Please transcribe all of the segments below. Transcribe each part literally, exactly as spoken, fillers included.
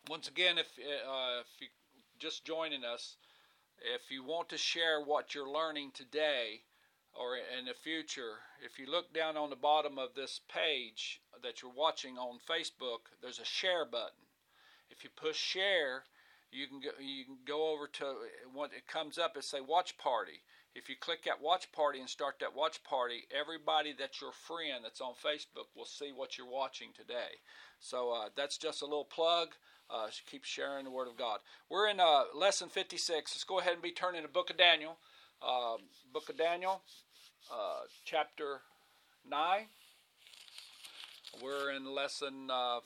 Once again, if, uh, if you're just joining us, if you want to share what you're learning today or in the future, if you look down on the bottom of this page that you're watching on Facebook, there's a share button. If you push share, you can go, you can go over to when it comes up, it say watch party. If you click that watch party and start that watch party, everybody that's your friend that's on Facebook will see what you're watching today. So uh, that's just a little plug. Uh, keep sharing the Word of God. We're in uh, lesson fifty-six. Let's go ahead and be turning to the book of Daniel. Uh, book of Daniel, uh, chapter nine. We're in lesson uh,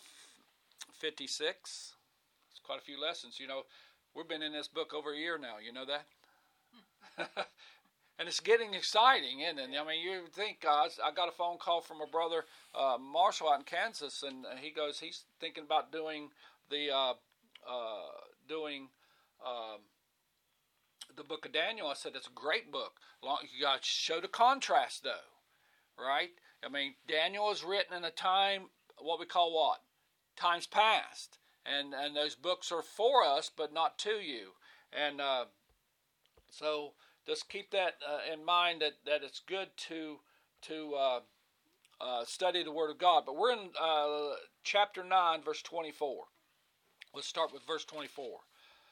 fifty-six. It's quite a few lessons. You know, we've been in this book over a year now. You know that? And it's getting exciting, isn't it? I mean, you think, uh, I got a phone call from a brother, uh, Marshall, out in Kansas, and he goes, he's thinking about doing the uh, uh, doing um, the book of Daniel. I said, it's a great book. Long, you got to show the contrast, though, right? I mean, Daniel is written in a time, what we call what? Times past. And, and those books are for us, but not to you. And uh, so... Just keep that uh, in mind that, that it's good to to uh, uh, study the Word of God. But we're in uh, chapter nine, verse twenty-four. Let's start with verse twenty-four.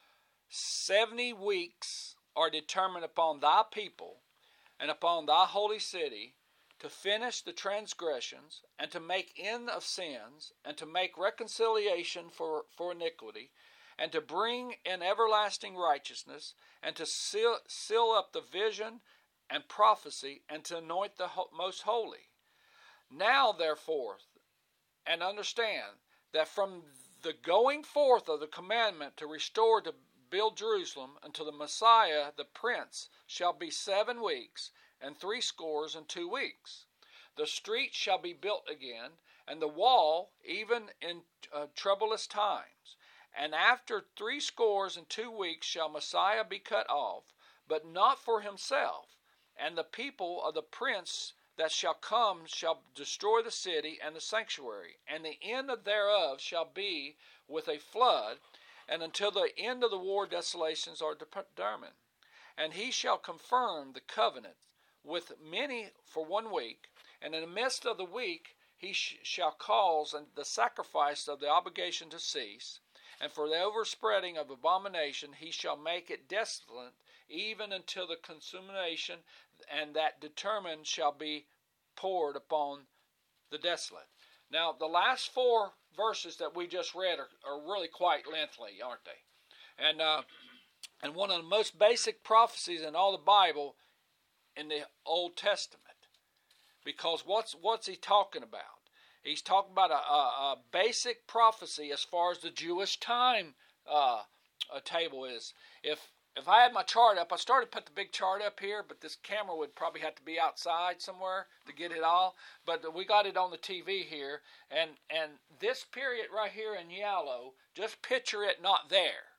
Seventy weeks are determined upon thy people and upon thy holy city to finish the transgressions and to make end of sins and to make reconciliation for, for iniquity, and to bring in everlasting righteousness, and to seal, seal up the vision and prophecy, and to anoint the ho- most holy. Now, therefore, and understand that from the going forth of the commandment to restore to build Jerusalem until the Messiah, the Prince, shall be seven weeks, and three scores and two weeks. The street shall be built again, and the wall even in uh, troublous times. And after three scores and two weeks shall Messiah be cut off, but not for himself. And the people of the prince that shall come shall destroy the city and the sanctuary. And the end thereof shall be with a flood, and until the end of the war desolations are determined. And he shall confirm the covenant with many for one week, and in the midst of the week he sh- shall cause the sacrifice of the obligation to cease. And for the overspreading of abomination he shall make it desolate, even until the consummation, and that determined shall be poured upon the desolate. Now, the last four verses that we just read are, are really quite lengthy, aren't they? And uh, and one of the most basic prophecies in all the Bible in the Old Testament. Because what's what's he talking about? He's talking about a, a, a basic prophecy as far as the Jewish time uh, a table is. If if I had my chart up, I started to put the big chart up here, but this camera would probably have to be outside somewhere to get it all. But we got it on the T V here, and and this period right here in yellow, just picture it not there.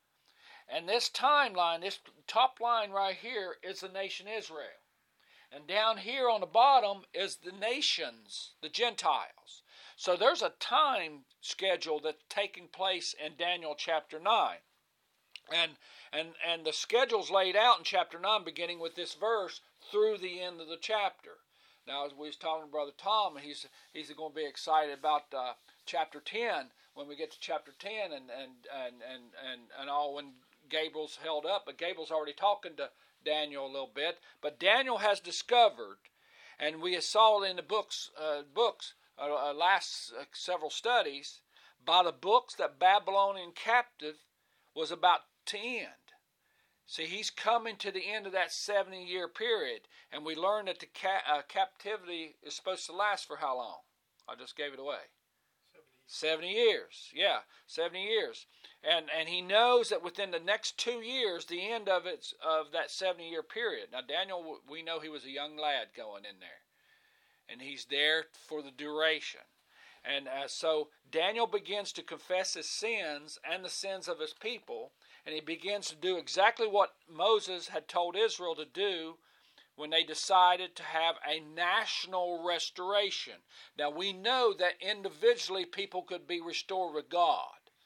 And this timeline, this top line right here is the nation Israel. And down here on the bottom is the nations, the Gentiles. So there's a time schedule that's taking place in Daniel chapter nine. And and and the schedule's laid out in chapter nine, beginning with this verse through the end of the chapter. Now, as we was talking to Brother Tom, he's he's going to be excited about uh, chapter ten when we get to chapter ten and and and and and, and all when Gabriel's held up. But Gabriel's already talking to Daniel a little bit, but Daniel has discovered, and we saw it in the books, uh, books, uh, last uh, several studies, by the books that Babylonian captive was about to end. See, he's coming to the end of that seventy-year period, and we learned that the ca- uh, captivity is supposed to last for how long? I just gave it away. seventy years. Yeah, seventy years. And and he knows that within the next two years, the end of it of that seventy-year period. Now, Daniel, we know he was a young lad going in there. And he's there for the duration. And uh, so Daniel begins to confess his sins and the sins of his people. And he begins to do exactly what Moses had told Israel to do when they decided to have a national restoration. Now, we know that individually people could be restored with God.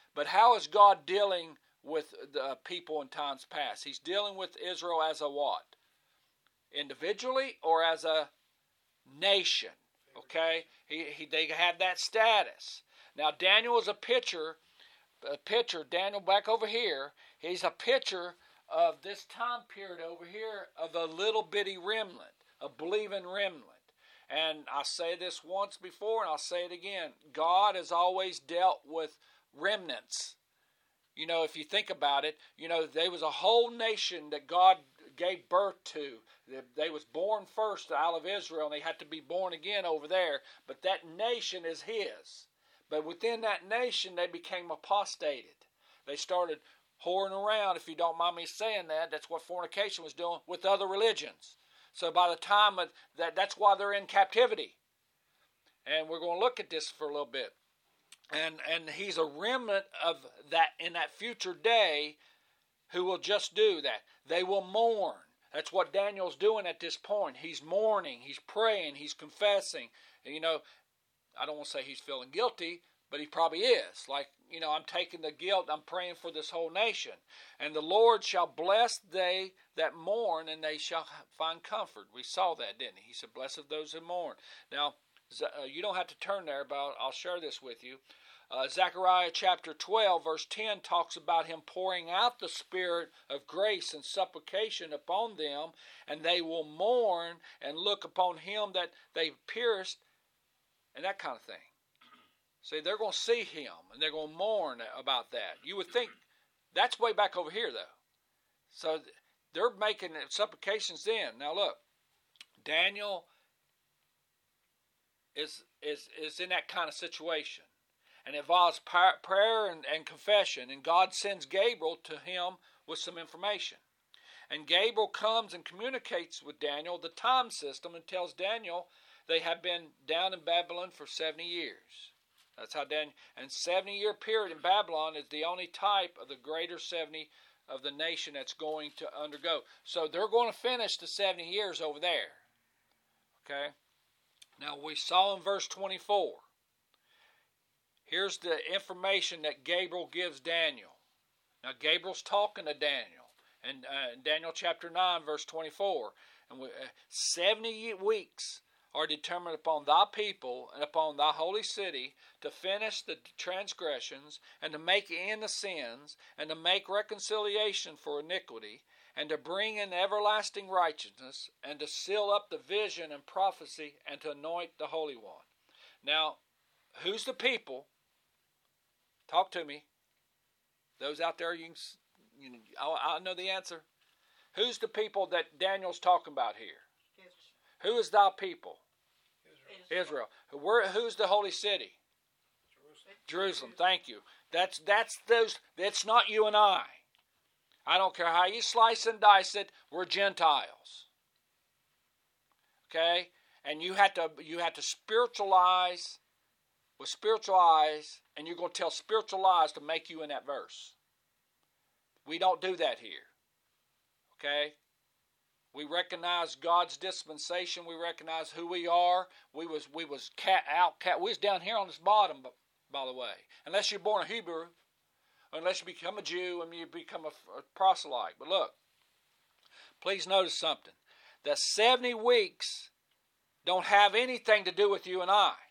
But how is God dealing with the people in times past? He's dealing with Israel as a what? Individually or as a nation? Okay, he, he they have that status. Now Daniel is a picture, a picture. Daniel back over here. He's a picture of this time period over here of a little bitty remnant, a believing remnant. And I say this once before, and I'll say it again. God has always dealt with remnants. You know, if you think about it, you know, there was a whole nation that God gave birth to. They was born first out of Israel, and they had to be born again over there. But that nation is His. But within that nation, they became apostated. They started whoring around, if you don't mind me saying that. That's what fornication was doing with other religions. So by the time of that, that's why they're in captivity. And we're going to look at this for a little bit. And and he's a remnant of that in that future day who will just do that. They will mourn. That's what Daniel's doing at this point. He's mourning, he's praying, he's confessing. And, you know, I don't want to say he's feeling guilty, but he probably is. Like, you know, I'm taking the guilt, I'm praying for this whole nation. And the Lord shall bless they that mourn, and they shall find comfort. We saw that, didn't he? He said, blessed those who mourn. Now, uh, you don't have to turn there, but I'll, I'll share this with you. Uh, Zechariah chapter twelve, verse ten talks about him pouring out the spirit of grace and supplication upon them, and they will mourn and look upon him that they pierced, and that kind of thing. See, they're going to see him, and they're going to mourn about that. You would think that's way back over here, though. So they're making supplications then. Now look, Daniel is is is in that kind of situation. And it involves prayer and, and confession. And God sends Gabriel to him with some information. And Gabriel comes and communicates with Daniel the time system and tells Daniel they have been down in Babylon for seventy years. That's how Daniel, and seventy year period in Babylon is the only type of the greater seventy of the nation that's going to undergo. So they're going to finish the seventy years over there. Okay. Now we saw in verse twenty-four. Here's the information that Gabriel gives Daniel. Now Gabriel's talking to Daniel. And uh, in Daniel chapter nine, verse twenty-four. And we, uh, seventy weeks are determined upon thy people and upon thy holy city to finish the transgressions and to make end the sins and to make reconciliation for iniquity and to bring in everlasting righteousness and to seal up the vision and prophecy and to anoint the Holy One. Now, who's the people? Talk to me. Those out there, you can, you know, I, I know the answer. Who's the people that Daniel's talking about here? Israel. Who is thy people? Israel. Israel. Where, who's the holy city? Jerusalem. Jerusalem. Thank you. That's that's those. That's not you and I. I don't care how you slice and dice it. We're Gentiles. Okay, and you have to you have to spiritualize. With spiritual eyes, and you're going to tell spiritual lies to make you in that verse. We don't do that here. Okay? We recognize God's dispensation. We recognize who we are. We was we was cat out cat. We was down here on this bottom, by the way. Unless you're born a Hebrew, unless you become a Jew and you become a, a proselyte. But look, please notice something. The seventy weeks don't have anything to do with you and I.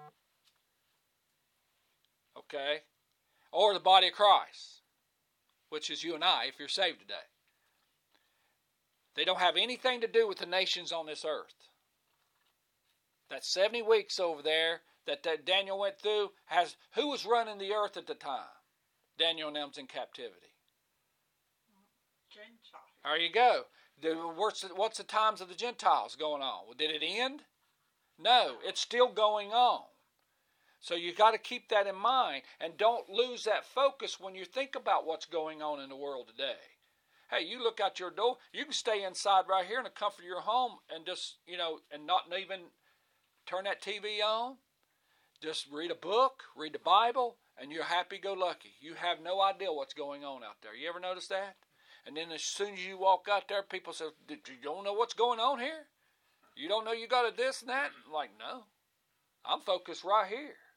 Okay? Or the body of Christ, which is you and I if you're saved today. They don't have anything to do with the nations on this earth. That seventy weeks over there that, that Daniel went through, has who was running the earth at the time? Daniel and them's in captivity. Gentiles. There you go. The, what's, the, what's the times of the Gentiles going on? Did it end? No, it's still going on. So you got to keep that in mind and don't lose that focus when you think about what's going on in the world today. Hey, you look out your door, you can stay inside right here in the comfort of your home and just, you know, and not even turn that T V on. Just read a book, read the Bible, and you're happy-go-lucky. You have no idea what's going on out there. You ever notice that? And then as soon as you walk out there, people say, you don't know what's going on here? You don't know you got a this and that? I'm like, no. I'm focused right here.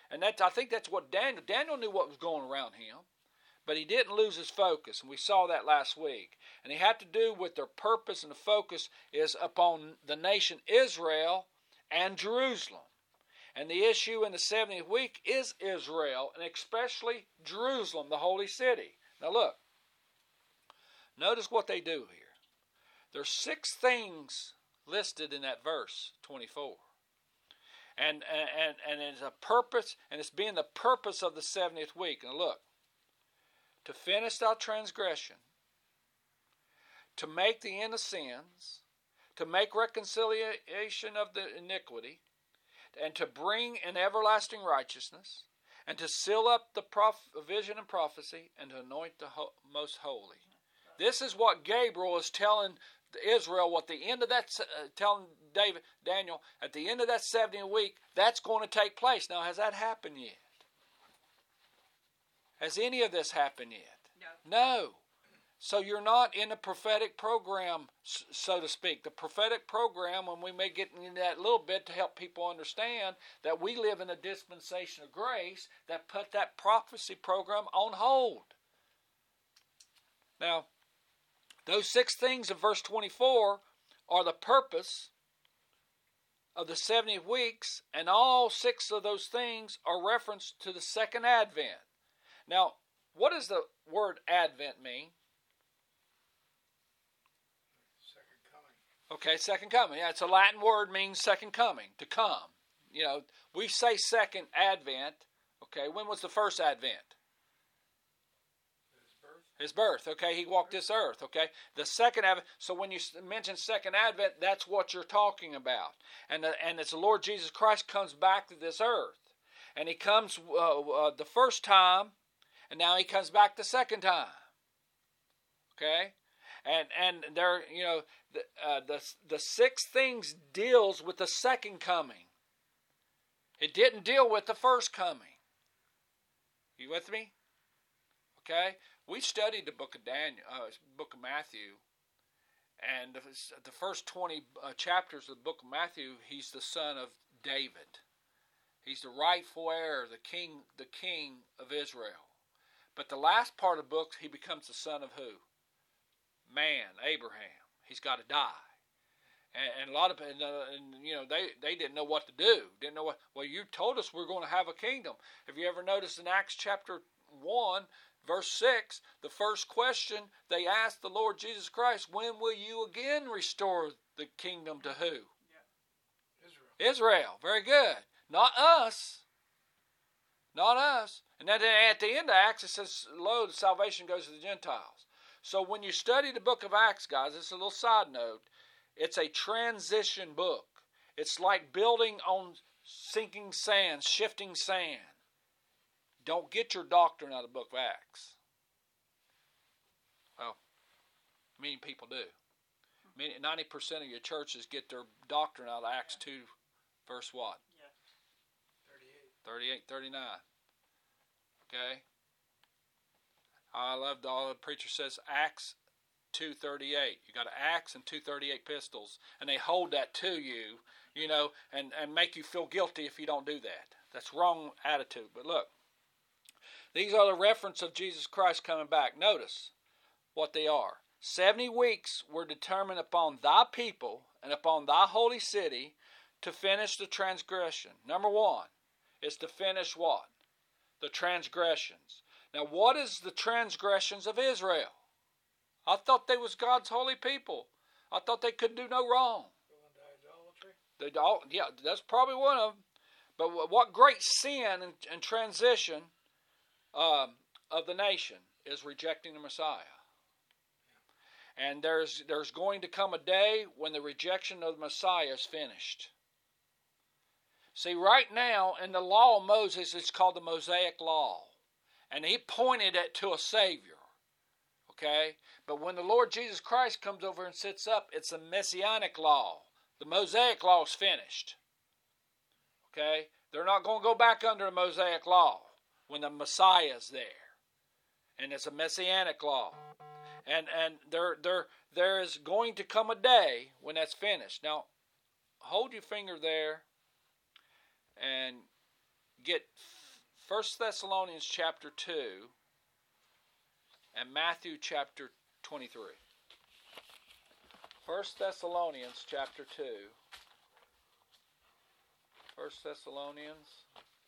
And that, I think that's what Daniel, Daniel knew what was going around him, but he didn't lose his focus, and we saw that last week. And it had to do with their purpose, and the focus is upon the nation Israel and Jerusalem. And the issue in the seventieth week is Israel, and especially Jerusalem, the holy city. Now look, notice what they do here. There's six things listed in that verse twenty-four. And, and, and it's a purpose, and it's being the purpose of the seventieth week. And look, to finish our transgression, to make the end of sins, to make reconciliation of the iniquity, and to bring an everlasting righteousness, and to seal up the prof- vision and prophecy, and to anoint the ho- most holy. This is what Gabriel is telling Israel, what the end of that, uh, telling David, Daniel, at the end of that seventieth week, that's going to take place. Now, has that happened yet? Has any of this happened yet? No. No. So you're not in a prophetic program, so to speak. The prophetic program, when we may get into that a little bit to help people understand that we live in a dispensation of grace that put that prophecy program on hold. Now, those six things of verse twenty-four are the purpose of the seventy weeks, and all six of those things are referenced to the second advent. Now, what does the word advent mean? Second coming. Okay, second coming. Yeah, it's a Latin word, means second coming, to come. You know, we say second advent. Okay, when was the first advent? His birth, okay? He walked this earth, okay? The second advent, so when you mention second advent, that's what you're talking about. And the, and it's the Lord Jesus Christ comes back to this earth. And he comes uh, uh, the first time, and now he comes back the second time. Okay? And and there, you know, the, uh, the, the six things deals with the second coming. It didn't deal with the first coming. You with me? Okay? We studied the book of Daniel, uh, book of Matthew, and the, the first twenty uh, chapters of the book of Matthew, he's the son of David. He's the rightful heir, the king, the king of Israel. But the last part of the book, he becomes the son of who? Man, Abraham. He's got to die. And, and a lot of, and, uh, and you know, they, they didn't know what to do. Didn't know what. Well, you told us we're going to have a kingdom. Have you ever noticed in Acts chapter one? Verse six, the first question they asked the Lord Jesus Christ, when will you again restore the kingdom to who? Yeah. Israel. Israel. Very good. Not us. Not us. And then at the end of Acts it says, lo, the salvation goes to the Gentiles. So when you study the book of Acts, guys, it's a little side note. It's a transition book. It's like building on sinking sand, shifting sand. Don't get your doctrine out of the book of Acts. Well, many people do. ninety percent of your churches get their doctrine out of Acts two, verse what? Yeah. thirty-eight. thirty-eight, thirty-nine. Okay? I love all the preacher says Acts two thirty-eight. You got Acts and two thirty-eight pistols, and they hold that to you, you know, and, and make you feel guilty if you don't do that. That's wrong attitude. But look. These are the reference of Jesus Christ coming back. Notice what they are. Seventy weeks were determined upon thy people and upon thy holy city to finish the transgression. Number one is to finish what? The transgressions. Now what is the transgressions of Israel? I thought they was God's holy people. I thought they could do no wrong. They all, yeah, that's probably one of them. But what great sin and, and transition Um, of the nation is rejecting the Messiah. And there's there's going to come a day when the rejection of the Messiah is finished. See, right now in the law of Moses, it's called the Mosaic Law. And he pointed it to a Savior. Okay? But when the Lord Jesus Christ comes over and sits up, it's a Messianic law. The Mosaic Law is finished. Okay? They're not going to go back under the Mosaic Law when the Messiah is there. And it's a Messianic law. And and there there there is going to come a day when that's finished. Now, hold your finger there and get First Thessalonians chapter two and Matthew chapter twenty-three. First Thessalonians chapter two. First Thessalonians.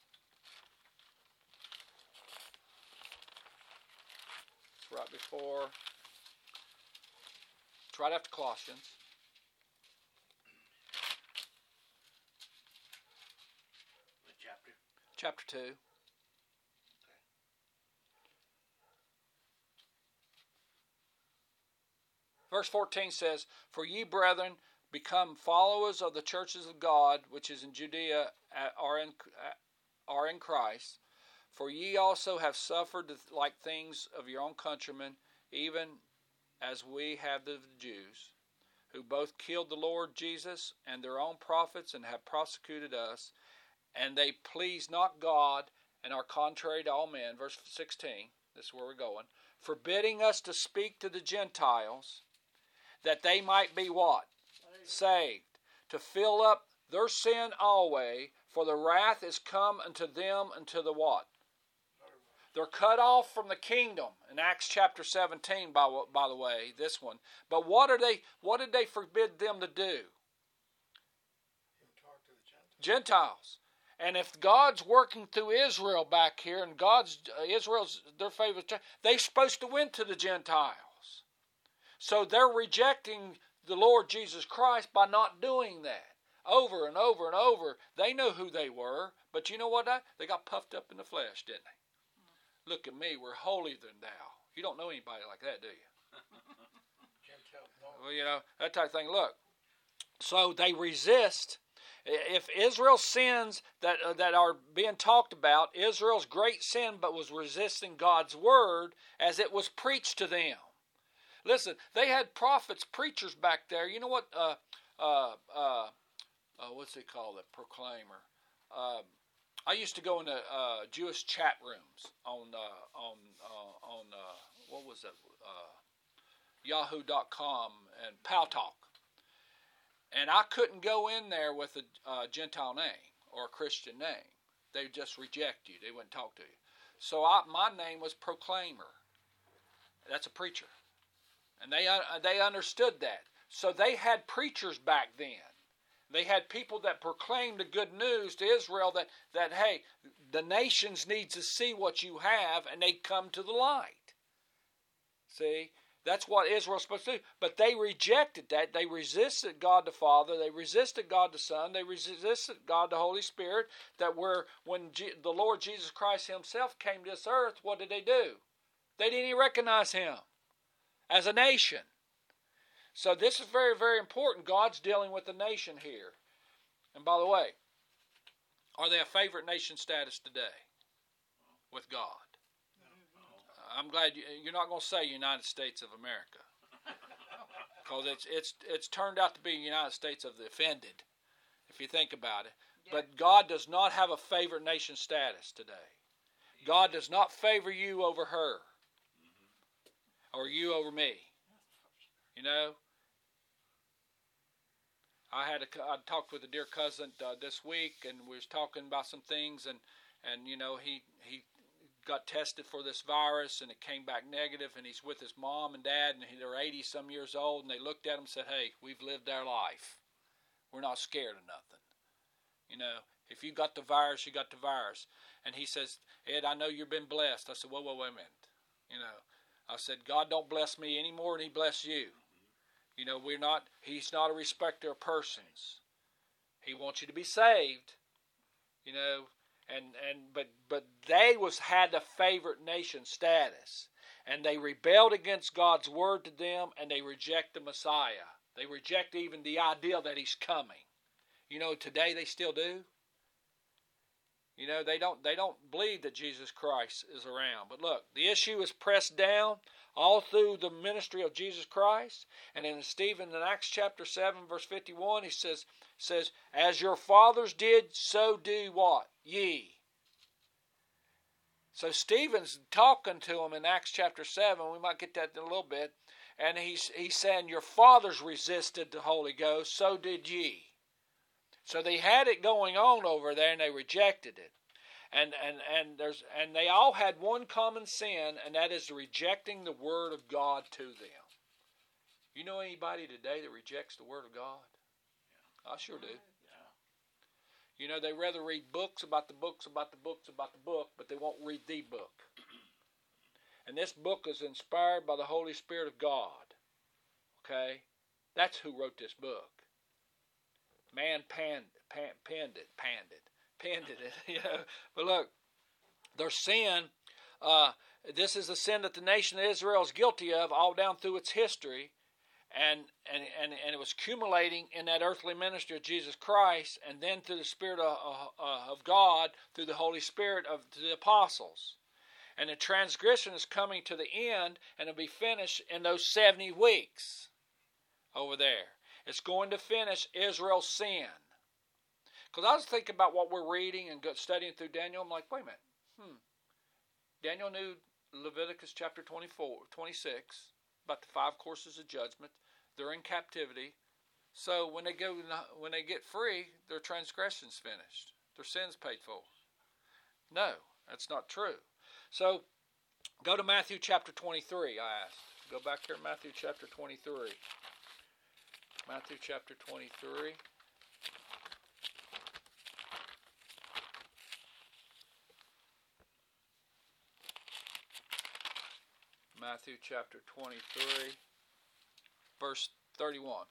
It's right before. It's right after Colossians. What chapter? Chapter two. Verse fourteen says, "For ye, brethren, become followers of the churches of God, which is in Judea, are in, are in Christ. For ye also have suffered like things of your own countrymen, even as we have the Jews, who both killed the Lord Jesus and their own prophets, and have persecuted us. And they please not God, and are contrary to all men." Verse sixteen, this is where we're going. "Forbidding us to speak to the Gentiles, that they might be" what? "Saved. To fill up their sin always, for the wrath is come unto them unto the" what? They're cut off from the kingdom in Acts chapter seventeen, by, by the way, this one. But what are they? What did they forbid them to do? Talk to the Gentiles. Gentiles. And if God's working through Israel back here, and God's uh, Israel's their favorite, they're supposed to win to the Gentiles. So they're rejecting the Lord Jesus Christ by not doing that. Over and over and over. They know who they were, but you know what? They got puffed up in the flesh, didn't they? "Look at me, we're holier than thou." You don't know anybody like that, do you? Gentiles, no. Well, you know, that type of thing. Look, so they resist. If Israel's sins that uh, that are being talked about, Israel's great sin, but was resisting God's word as it was preached to them. Listen, they had prophets, preachers back there. You know what? Uh, uh, uh, uh, what's it called? A proclaimer. Uh, I used to go into uh, Jewish chat rooms on uh, on uh, on uh, what was that? Uh, Yahoo dot com and Paltalk. And I couldn't go in there with a uh, Gentile name or a Christian name. They just reject you. They wouldn't talk to you. So I, my name was Proclaimer. That's a preacher. And they uh, they understood that. So they had preachers back then. They had people that proclaimed the good news to Israel that, that hey, the nations need to see what you have, and they come to the light. See? That's what Israel's supposed to do. But they rejected that. They resisted God the Father. They resisted God the Son. They resisted God the Holy Spirit. That were when G- the Lord Jesus Christ himself came to this earth, what did they do? They didn't even recognize him as a nation. So this is very, very important. God's dealing with the nation here. And by the way, are they a favorite nation status today with God? I'm glad you, you're not going to say United States of America, because it's it's it's turned out to be United States of the offended, if you think about it. Yeah. But God does not have a favorite nation status today. God does not favor you over her, or you over me. You know, I had a I talked with a dear cousin uh, this week, and we was talking about some things, and and you know he he. got tested for this virus, and it came back negative, and he's with his mom and dad, and they're eighty some years old, and they looked at him and said, "Hey, we've lived our life. We're not scared of nothing. You know, if you got the virus, you got the virus." And he says, "Ed, I know you've been blessed." I said, "Whoa, whoa, wait a minute." You know, I said, "God don't bless me any more than he bless you. You know, we're not, he's not a respecter of persons. He wants you to be saved, you know, And and but but they was had a favorite nation status, and they rebelled against God's word to them, and they reject the Messiah. They reject even the idea that he's coming. You know, today they still do. You know, they don't they don't believe that Jesus Christ is around. But look, the issue is pressed down all through the ministry of Jesus Christ. And in Stephen in Acts chapter seven, verse fifty-one, he says says, "As your fathers did, so do" what? "Ye." So Stephen's talking to them in Acts chapter seven. We might get that in a little bit. And he's he's saying, your fathers resisted the Holy Ghost, so did ye. So they had it going on over there, and they rejected it. And, and, and, there's, and they all had one common sin, and that is rejecting the Word of God to them. You know anybody today that rejects the Word of God? I sure do. You know, they rather read books about the books about the books about the book, but they won't read the book. And this book is inspired by the Holy Spirit of God. Okay? That's who wrote this book. Man panned, pan, penned it, panned it, penned it. You know? But look, their sin, uh, this is the sin that the nation of Israel is guilty of all down through its history. And, and and and it was accumulating in that earthly ministry of Jesus Christ, and then through the Spirit of, uh, of God, through the Holy Spirit of to the apostles. And the transgression is coming to the end, and it'll be finished in those seventy weeks over there. It's going to finish Israel's sin. Because I was thinking about what we're reading and studying through Daniel. I'm like, wait a minute. Hmm. Daniel knew Leviticus chapter twenty-four, twenty-six. About the five courses of judgment. They're in captivity. So when they go, when they get free, their transgression's finished. Their sin's paid for. No, that's not true. So go to Matthew chapter twenty-three, I asked. Go back here to Matthew chapter twenty-three. Matthew chapter twenty-three. Matthew chapter twenty-three, verse thirty-one.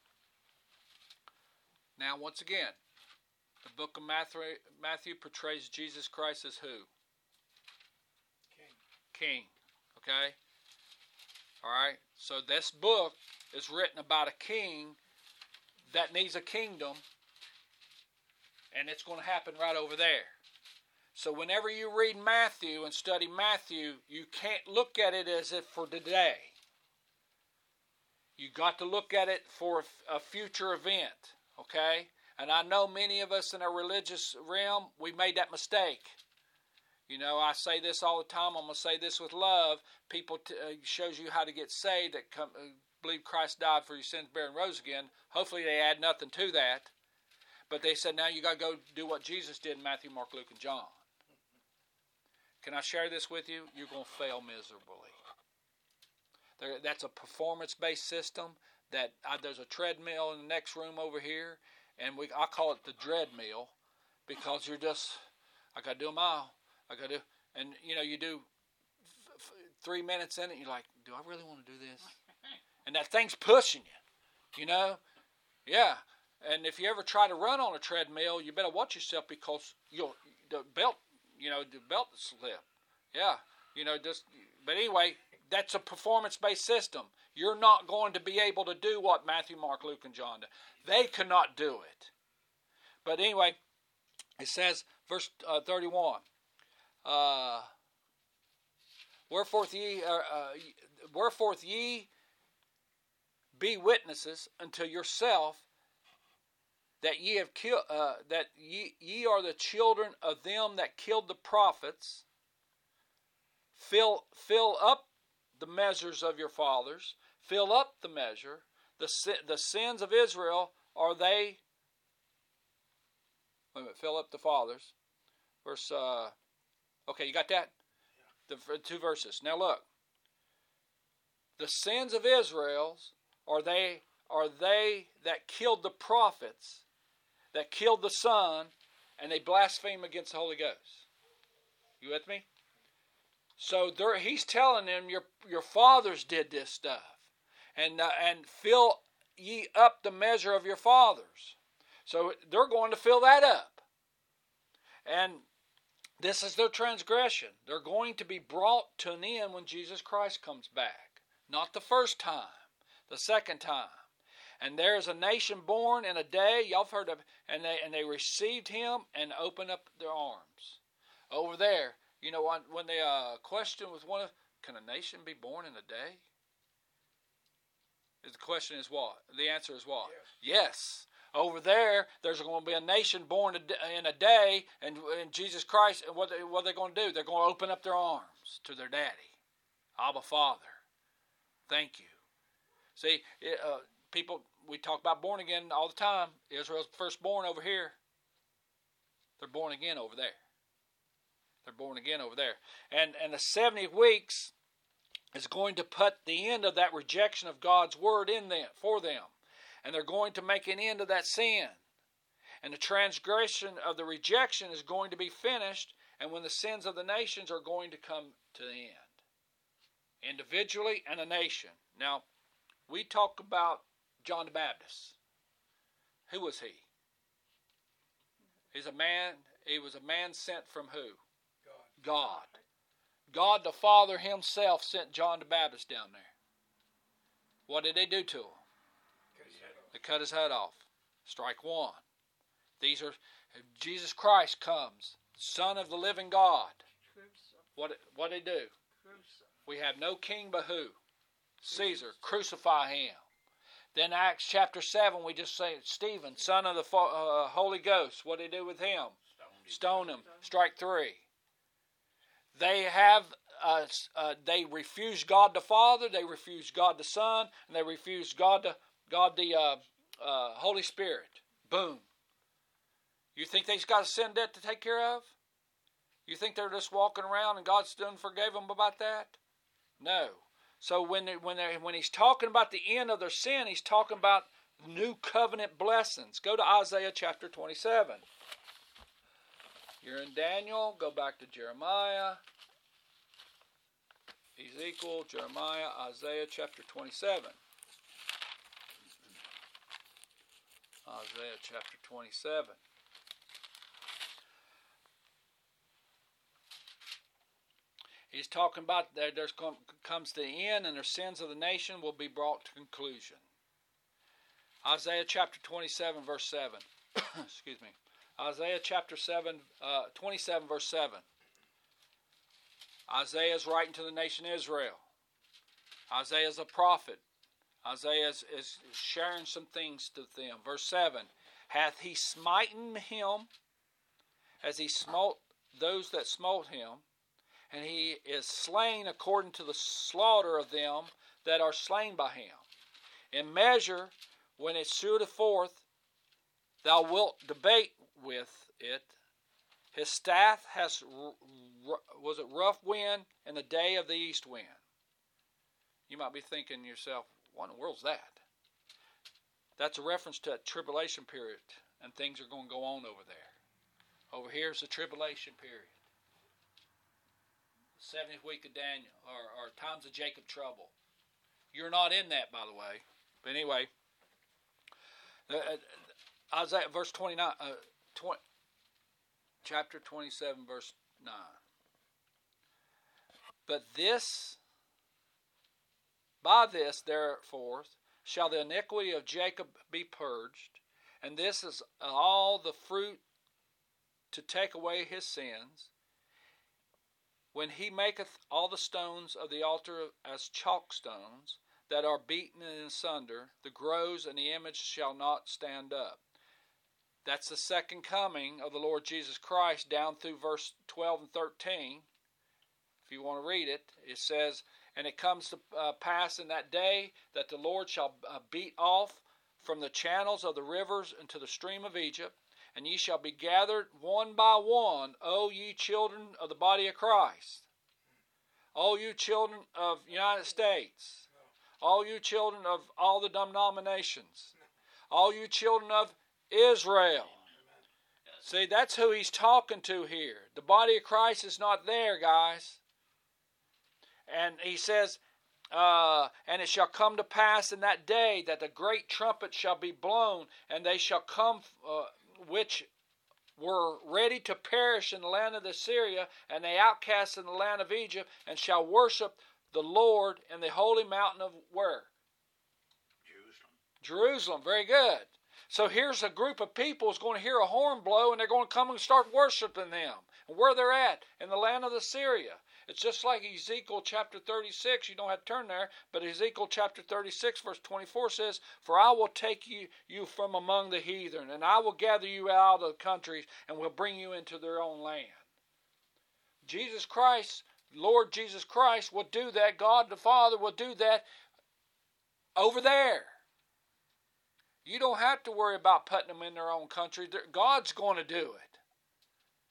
Now, once again, the book of Matthew, Matthew portrays Jesus Christ as who? King. King. Okay? All right? So this book is written about a king that needs a kingdom, and it's going to happen right over there. So whenever you read Matthew and study Matthew, you can't look at it as if for today. You got to look at it for a future event, okay? And I know many of us in our religious realm, we made that mistake. You know, I say this all the time. I'm going to say this with love. People t- uh, shows you how to get saved that come, uh, believe Christ died for your sins, buried, and rose again. Hopefully they add nothing to that. But they said, now you got to go do what Jesus did in Matthew, Mark, Luke, and John. Can I share this with you? You're going to fail miserably. There, that's a performance-based system. That I, there's a treadmill in the next room over here, and we I call it the dread meal, because you're just, I got to do a mile. I got to do, and you know, you do f- f- three minutes in it, you're like, do I really want to do this? And that thing's pushing you, you know? Yeah. And if you ever try to run on a treadmill, you better watch yourself, because you'll the belt. You know, the belt slip. Yeah. You know, just, but anyway, that's a performance-based system. You're not going to be able to do what Matthew, Mark, Luke, and John did. They could not do it. But anyway, it says, verse uh, thirty-one, uh, Wherefore ye, uh, uh, wherefore ye be witnesses unto yourself, that ye have killed, uh, that ye, ye are the children of them that killed the prophets. Fill, fill up the measures of your fathers. Fill up the measure. The the sins of Israel are they. Wait a minute. Fill up the fathers. Verse. Uh, okay, you got that? The two verses. Now look. The sins of Israel are they are they that killed the prophets, that killed the Son, and they blaspheme against the Holy Ghost. You with me? So there, he's telling them, your your fathers did this stuff, and uh, and fill ye up the measure of your fathers. So they're going to fill that up, and this is their transgression. They're going to be brought to an end when Jesus Christ comes back, not the first time, the second time. And there is a nation born in a day, y'all have heard of, and they and they received him and opened up their arms. Over there, you know, when, when they uh, questioned with one of, can a nation be born in a day? The question is what? The answer is what? Yes. Yes. Over there, there's going to be a nation born in a day, and, and Jesus Christ, and what, they, what they're going to do? They're going to open up their arms to their daddy, Abba Father. Thank you. See, it, uh, people, we talk about born again all the time. Israel's firstborn over here. They're born again over there. They're born again over there. And, and the seventy weeks is going to put the end of that rejection of God's word in them, for them. And they're going to make an end of that sin. And the transgression of the rejection is going to be finished, and when the sins of the nations are going to come to the end. Individually and a nation. Now, we talk about John the Baptist. Who was he? He's a man, he was a man sent from who? God. God. God the Father himself sent John the Baptist down there. What did they do to him? They cut his head off. Strike one. These are, Jesus Christ comes, Son of the living God. What what did they do? We have no king but who? Caesar. Crucify him. Then Acts chapter seven, we just say Stephen, son of the uh, Holy Ghost. What did they do with him? Stone him. Strike three. They have, uh, uh, they refuse God the Father, they refuse God the Son, and they refuse God the God the uh, uh, Holy Spirit. Boom. You think they've got a sin debt to take care of? You think they're just walking around and God's done forgave them about that? No. So when they, when they, when he's talking about the end of their sin, he's talking about new covenant blessings. Go to Isaiah chapter twenty-seven. You're in Daniel. Go back to Jeremiah, Ezekiel, Jeremiah, Isaiah chapter twenty-seven. Isaiah chapter twenty-seven. He's talking about that there's comes to the end, and their sins of the nation will be brought to conclusion. Isaiah chapter twenty-seven, verse seven. Excuse me. Isaiah chapter seven, uh, twenty-seven, verse seven. Isaiah is writing to the nation Israel. Isaiah is a prophet. Isaiah is, is sharing some things to them. Verse seven. Hath he smitten him as he smote those that smote him? And he is slain according to the slaughter of them that are slain by him. In measure, when it shooteth forth, thou wilt debate with it. His staff has, was it rough wind in the day of the east wind? You might be thinking to yourself, what in the world's that? That's a reference to a tribulation period, and things are going to go on over there. Over here is the tribulation period. seventieth week of Daniel, or, or times of Jacob trouble. You're not in that, by the way. But anyway, uh, Isaiah verse twenty-nine, uh, twenty, chapter twenty-seven, verse nine. But this, by this, therefore, shall the iniquity of Jacob be purged, and this is all the fruit to take away his sins. When he maketh all the stones of the altar as chalk stones, that are beaten in sunder, the groves and the image shall not stand up. That's the second coming of the Lord Jesus Christ down through verse twelve and thirteen. If you want to read it, it says, and it comes to uh, pass in that day that the Lord shall uh, beat off from the channels of the rivers into the stream of Egypt, and ye shall be gathered one by one, O ye children of the body of Christ. O you children of the United States. All you children of all the denominations. All you children of Israel. See, that's who he's talking to here. The body of Christ is not there, guys. And he says, uh, and it shall come to pass in that day that the great trumpet shall be blown, and they shall come, uh, which were ready to perish in the land of Assyria, and the outcasts in the land of Egypt, and shall worship the Lord in the holy mountain of where? Jerusalem. Jerusalem, very good. So here's a group of people who's going to hear a horn blow, and they're going to come and start worshiping them. And where they're at? In the land of Assyria. It's just like Ezekiel chapter thirty-six. You don't have to turn there, but Ezekiel chapter thirty-six verse twenty-four says, for I will take you, you from among the heathen, and I will gather you out of the countries, and will bring you into their own land. Jesus Christ, Lord Jesus Christ, will do that. God the Father will do that over there. You don't have to worry about putting them in their own country. God's going to do it.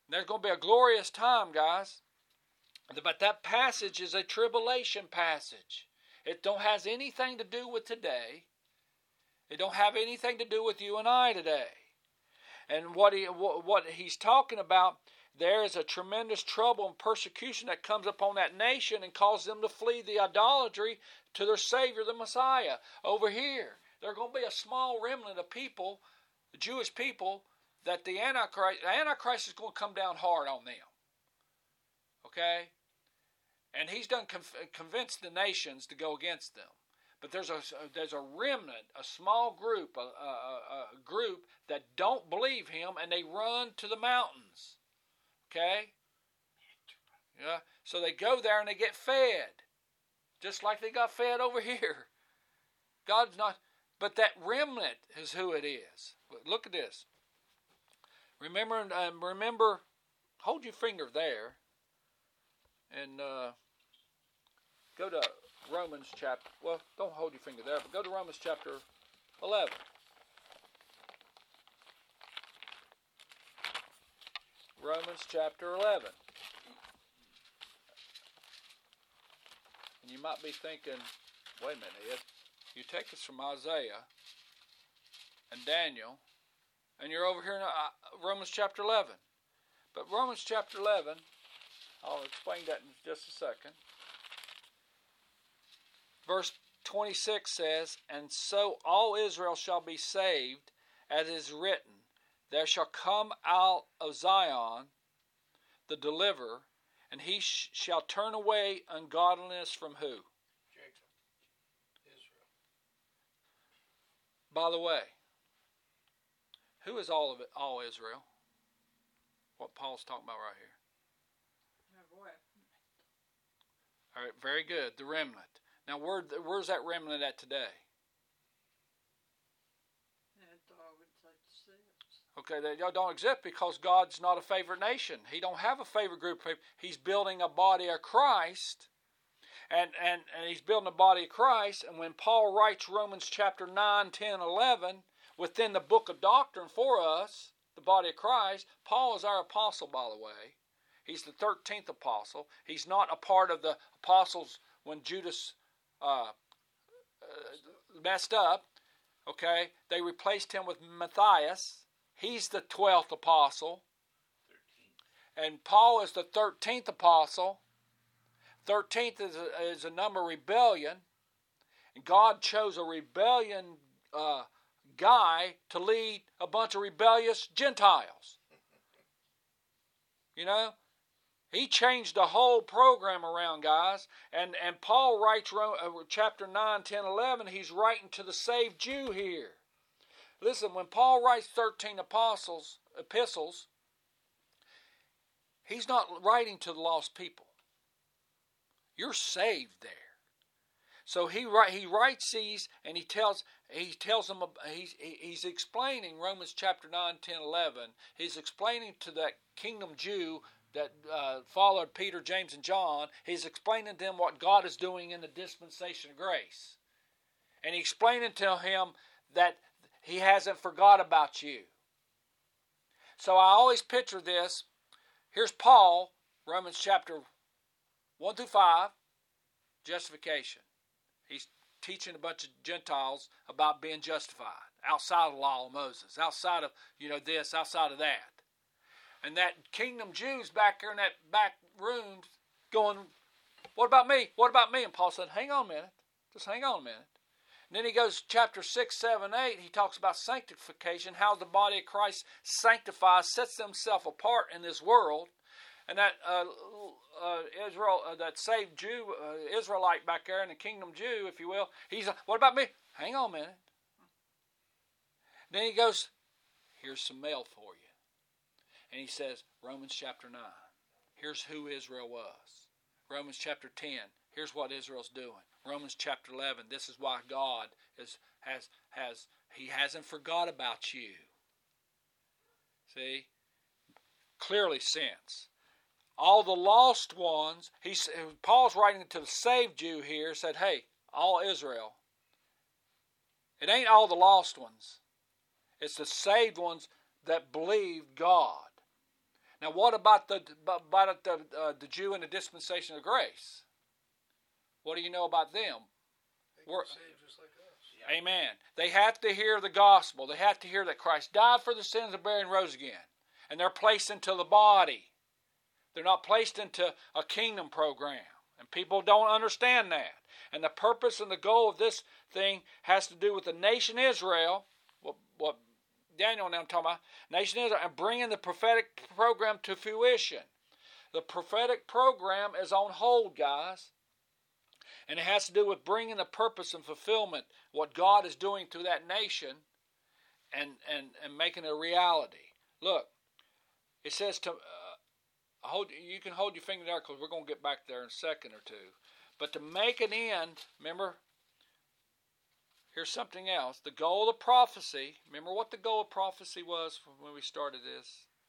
And there's going to be a glorious time, guys. But that passage is a tribulation passage. It don't has anything to do with today. It don't have anything to do with you and I today. And what he what he's talking about, there is a tremendous trouble and persecution that comes upon that nation and causes them to flee the idolatry to their Savior, the Messiah. Over here, there's going to be a small remnant of people, the Jewish people, that the Antichrist, the Antichrist is going to come down hard on them. Okay? And he's done conv- convinced the nations to go against them. But there's a there's a remnant, a small group, a, a, a group that don't believe him, and they run to the mountains. Okay? Yeah. So they go there and they get fed, just like they got fed over here. God's not, but that remnant is who it is. Look at this. Remember, um, remember. Hold your finger there, and uh, go to Romans chapter, well, don't hold your finger there, but go to Romans chapter eleven. Romans chapter eleven. And you might be thinking, wait a minute, Ed, you take us from Isaiah and Daniel, and you're over here in uh, Romans chapter eleven. But Romans chapter eleven, I'll explain that in just a second. Verse twenty-six says, and so all Israel shall be saved, as is written, there shall come out of Zion the deliverer, and he sh- shall turn away ungodliness from who? Jacob. Israel. By the way, who is all of it? All Israel? What Paul's talking about right here. All right, very good. The remnant. Now, where, where's that remnant at today? Okay, they don't exist because God's not a favorite nation. He don't have a favorite group of people. He's building a body of Christ, and, and, and he's building a body of Christ. And when Paul writes Romans chapter nine, ten, eleven, within the book of doctrine for us, the body of Christ, Paul is our apostle, by the way. He's the thirteenth apostle. He's not a part of the apostles when Judas uh, uh, messed up. Okay, they replaced him with Matthias. He's the twelfth apostle. And Paul is the thirteenth apostle. thirteenth is a, is a number of rebellion. And God chose a rebellion uh, guy to lead a bunch of rebellious Gentiles. You know? He changed the whole program around, guys. And, and Paul writes uh, chapter nine, ten, eleven, he's writing to the saved Jew here. Listen, when Paul writes thirteen apostles, epistles, he's not writing to the lost people. You're saved there. So he he writes these, and he tells he tells them he's he's explaining Romans chapter nine, ten, eleven. He's explaining to that kingdom Jew that uh, followed Peter, James, and John. He's explaining to them what God is doing in the dispensation of grace, and he's explaining to him that He hasn't forgot about you. So I always picture this. Here's Paul, Romans chapter one through five, justification. He's teaching a bunch of Gentiles about being justified outside of the law of Moses, outside of, you know, this, outside of that. And that kingdom Jews back there in that back room going, what about me? What about me? And Paul said, hang on a minute. Just hang on a minute. And then he goes chapter six, seven, eight. He talks about sanctification, how the body of Christ sanctifies, sets themselves apart in this world. And that uh, uh, Israel, uh, that saved Jew, uh, Israelite back there in the kingdom Jew, if you will, he's like, what about me? Hang on a minute. Then he goes, here's some mail for you. And he says, Romans chapter nine. Here's who Israel was. Romans chapter ten. Here's what Israel's doing. Romans chapter eleven. This is why God is has has He hasn't forgot about you. See, clearly since all the lost ones, he's Paul's writing to the saved Jew here. Said, hey, all Israel. It ain't all the lost ones. It's the saved ones that believe God. Now, what about the about the uh, the Jew in the dispensation of grace? What do you know about them? They get saved just like us. Amen. They have to hear the gospel. They have to hear that Christ died for the sins and buried and rose again. And they're placed into the body. They're not placed into a kingdom program. And people don't understand that. And the purpose and the goal of this thing has to do with the nation Israel, what, what Daniel and I'm talking about, nation Israel, and bringing the prophetic program to fruition. The prophetic program is on hold, guys. And it has to do with bringing the purpose and fulfillment, what God is doing to that nation, and, and, and making it a reality. Look, it says to... Uh, Hold, you can hold your finger there because we're going to get back there in a second or two. But to make an end, remember, here's something else. The goal of prophecy, remember what the goal of prophecy was when we started this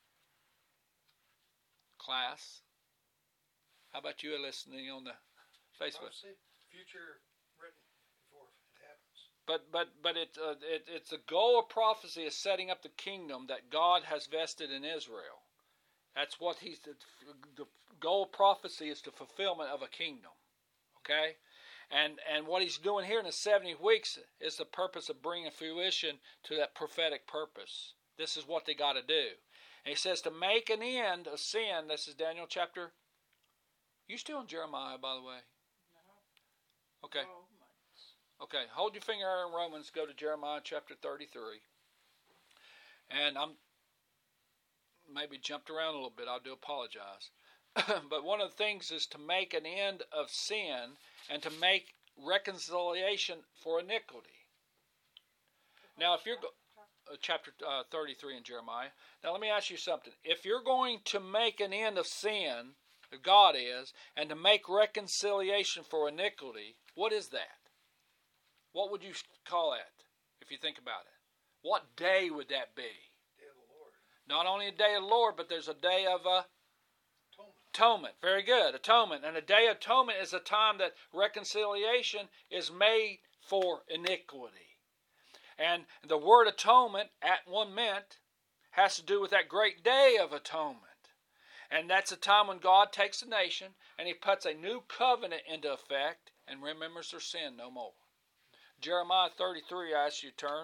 class? How about you listening on the Facebook? Prophecy, future written before it happens. But but but it, uh, it it's the goal of prophecy is setting up the kingdom that God has vested in Israel. That's what he's the, the goal of prophecy is the fulfillment of a kingdom. Okay? And and what he's doing here in the seventy weeks is the purpose of bringing fruition to that prophetic purpose. This is what they got to do. And he says to make an end of sin. This is Daniel chapter. You still in Jeremiah, by the way? No. Okay. Romans. Okay. Hold your finger in Romans. Go to Jeremiah chapter thirty-three. And I'm maybe jumped around a little bit. I do apologize. But one of the things is to make an end of sin and to make reconciliation for iniquity. Now, if you're go- uh, chapter uh, thirty-three in Jeremiah. Now, let me ask you something. If you're going to make an end of sin, God is, and to make reconciliation for iniquity, what is that? What would you call that if you think about it? What day would that be? Not only a day of the Lord, but there's a day of uh, atonement. atonement. Very good. Atonement. And a day of atonement is a time that reconciliation is made for iniquity. And the word atonement, at one meant, has to do with that great day of atonement. And that's a time when God takes a nation and he puts a new covenant into effect and remembers their sin no more. Jeremiah thirty-three, I ask you to turn.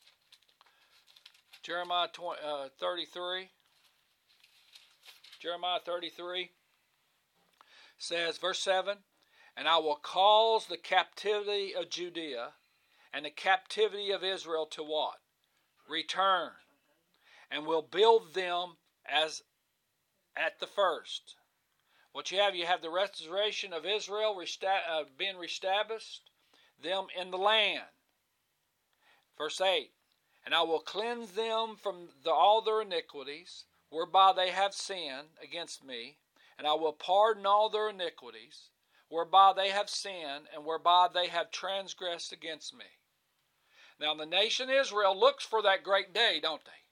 Jeremiah thirty-three. Jeremiah thirty-three says, verse seven, and I will cause the captivity of Judea and the captivity of Israel to what? Return. And will build them as at the first. What you have, you have the restoration of Israel resta- uh, being reestablished, them in the land. Verse eight. And I will cleanse them from the, all their iniquities, whereby they have sinned against me. And I will pardon all their iniquities, whereby they have sinned, and whereby they have transgressed against me. Now the nation Israel looks for that great day, don't they?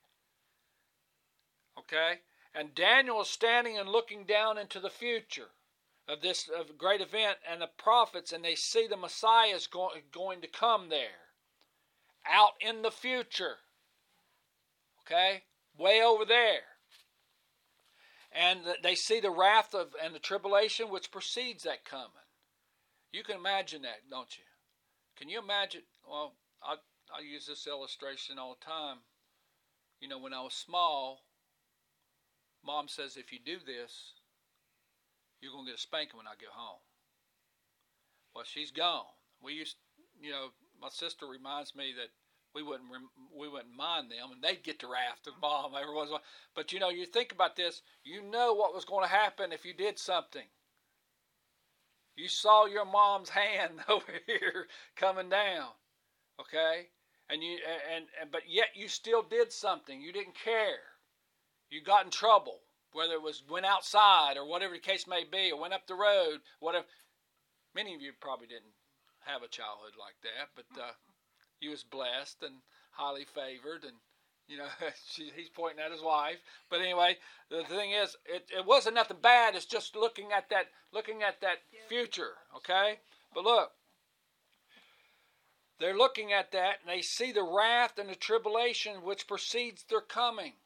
Okay? And Daniel is standing and looking down into the future of this of great event, and the prophets, and they see the Messiah is go, going to come there. Out in the future. Okay? Way over there. And they see the wrath of and the tribulation which precedes that coming. You can imagine that, don't you? Can you imagine? Well, I, I use this illustration all the time. You know, when I was small, Mom says, if you do this, you're going to get a spanking when I get home. Well, she's gone. We used, you know, my sister reminds me that we wouldn't we wouldn't mind them, and they'd get the wrath of Mom every once in a while. But you know, you think about this. You know what was going to happen if you did something. You saw your mom's hand over here coming down, okay, and you and, and but yet you still did something. You didn't care. You got in trouble, whether it was went outside or whatever the case may be, or went up the road, whatever. Many of you probably didn't have a childhood like that, but uh, you was blessed and highly favored, and you know she, he's pointing at his wife. But anyway, the thing is, it, it wasn't nothing bad. It's just looking at that, looking at that future. Okay, but look, they're looking at that, and they see the wrath and the tribulation which precedes their coming.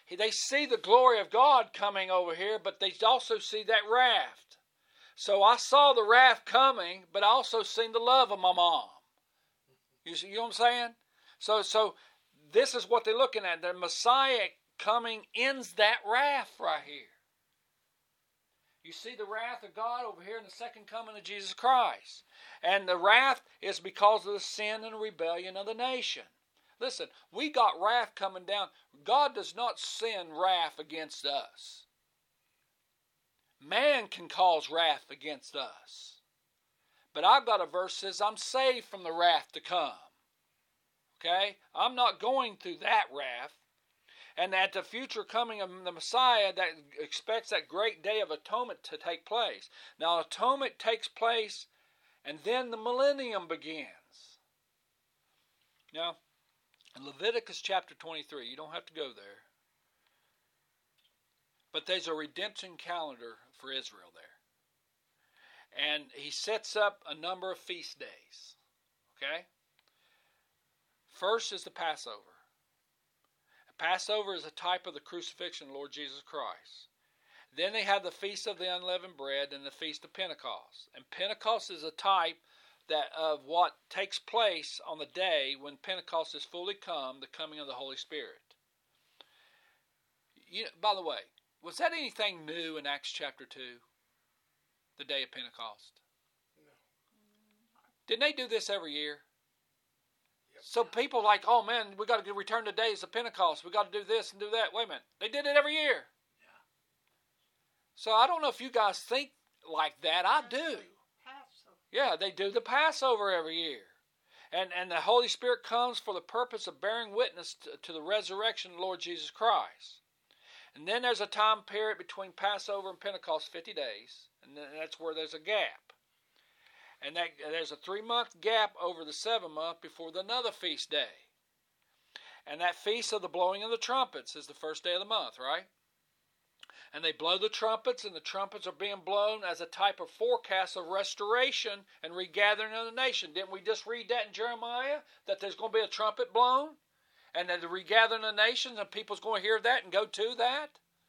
they see the glory of God coming over here, but they also see that raft. So I saw the raft coming, but I also seen the love of my mom. You see, you know what I'm saying? So, so this is what they're looking at. The Messiah coming ends that raft right here. You see the wrath of God over here in the second coming of Jesus Christ. And the wrath is because of the sin and rebellion of the nation. Listen, we got wrath coming down. God does not send wrath against us. Man can cause wrath against us. But I've got a verse that says I'm saved from the wrath to come. Okay? I'm not going through that wrath. And at the future coming of the Messiah, that expects that great day of atonement to take place. Now, atonement takes place, and then the millennium begins. Now, in Leviticus chapter twenty-three, you don't have to go there, but there's a redemption calendar for Israel there. And he sets up a number of feast days. Okay? First is the Passover. Passover is a type of the crucifixion of the Lord Jesus Christ. Then they have the Feast of the Unleavened Bread and the Feast of Pentecost. And Pentecost is a type that of what takes place on the day when Pentecost is fully come, the coming of the Holy Spirit. You know, by the way, was that anything new in Acts chapter two? The day of Pentecost? No. Didn't they do this every year? So people are like, oh man, we got to return to days of Pentecost. We got to do this and do that. Wait a minute. They did it every year. Yeah. So I don't know if you guys think like that. I do. Passover. Yeah, they do the Passover every year. And and the Holy Spirit comes for the purpose of bearing witness to, to the resurrection of the Lord Jesus Christ. And then there's a time period between Passover and Pentecost, fifty days. And then that's where there's a gap. And that, there's a three-month gap over the seven-month before the another feast day. And that feast of the blowing of the trumpets is the first day of the month, right? And they blow the trumpets, and the trumpets are being blown as a type of forecast of restoration and regathering of the nation. Didn't we just read that in Jeremiah, that there's going to be a trumpet blown? And that the regathering of the nations, and people's going to hear that and go to that?